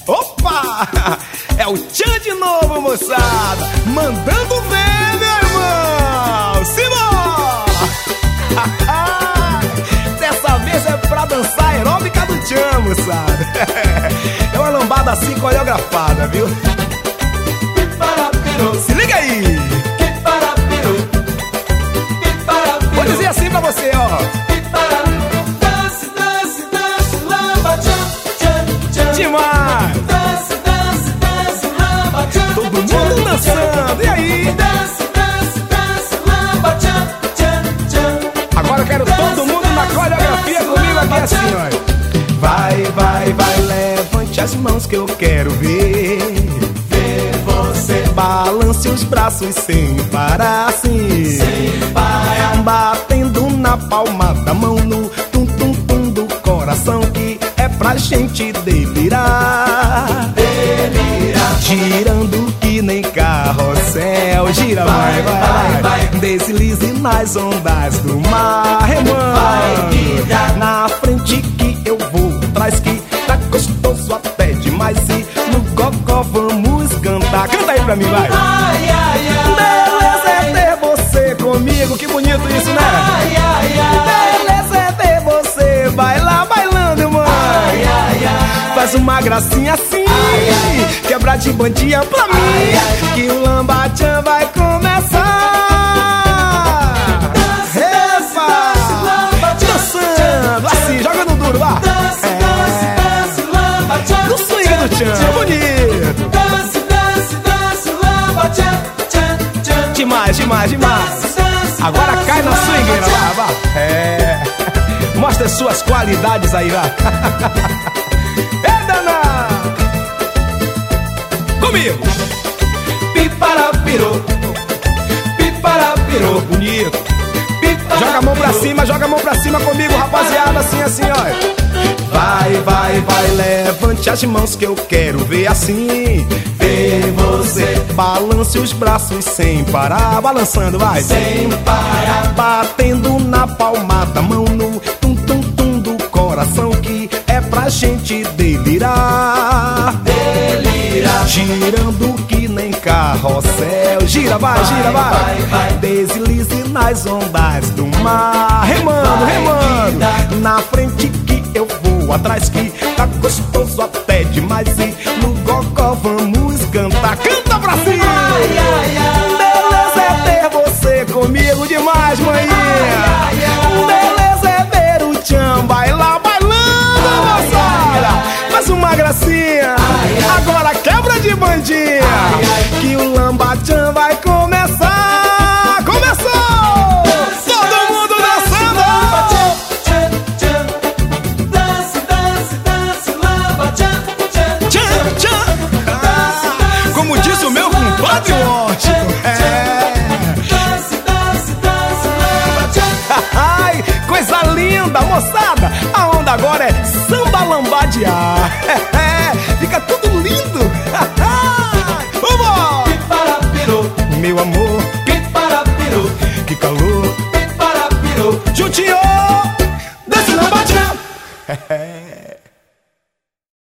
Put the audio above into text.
Opa! É o Tchan de novo, moçada, mandando ver, meu irmão. Simbora! Dessa vez é pra dançar a aeróbica do Tchan, moçada. É uma lambada assim coreografada, viu? Se liga aí! Vou dizer assim pra você, ó. Dance, dance, dance, lamba, tchan, tchan, tchan. Demais! Dance, dance, dance, lamba, tchan. Todo mundo dançando, e aí? Dance, dance, dance, lamba, tchan, tchan, tchan. Agora eu quero todo mundo na coreografia comigo aqui assim, ó. Vai, vai, vai, levante as mãos que eu quero ver. Ver você Balance os braços sem parar assim. sem parar. Batendo na palma da mão no tum-tum-tum do coração, que é pra gente delirar. Delirar. Girando que nem carrossel. Gira, vai, vai, vai. Deslize nas ondas do mar, remando. Vai, guia. Na frente que eu vou, atrás que tá gostoso até demais. E no gogó vamos cantar. Canta aí pra mim, vai. Ai, ai, ai. Beleza é ter você comigo, que bonito isso, né? Ai, ai, ai. Beleza é ter você, vai lá bailando, mãe. Ai, ai, ai. Faz uma gracinha assim, quebra de bandinha pra mim, que o Lamba Tchan vai começar. Dance, dance, Epa! dance, lamba, tchan, Dançando, assim, joga no duro, vá. Dance, dance, dance, lamba, tchan. No swing do Tchan, bonito. Dance, dance, dance, lamba, tchan, tchan, tchan. Demais, demais, demais. Dance, dance, Agora dance, cai na lamba, swingueira, tchan. vá, vá. É. Mostra as suas qualidades aí, vá. É danado. Comigo. Piparapirô, piparapirô, Bonito. piparapirô. Joga a mão pra cima comigo, rapaziada, assim, assim, ó. Vai, vai, vai, levante as mãos que eu quero ver assim. Ver você. Balance os braços sem parar, balançando, vai. Sem parar. Batendo na palma da mão no tum-tum-tum do coração, que é pra gente delirar. Delirar. Girando que nem carrossel. Gira, vai, gira, vai. vai, vai. Deslize nas ondas do mar, remando, Vai, remando. vida. Na frente que eu vou, atrás que tá gostoso até demais. E no gogó vamos cantar. Canta pra cima! Ai, ai, ai. Beleza é ter você comigo demais, maninha. Beleza é ver o Tchan bailar, bailando, moçada. Faz uma gracinha. Agora quebra de bandinha, que o Lamba Tchan vai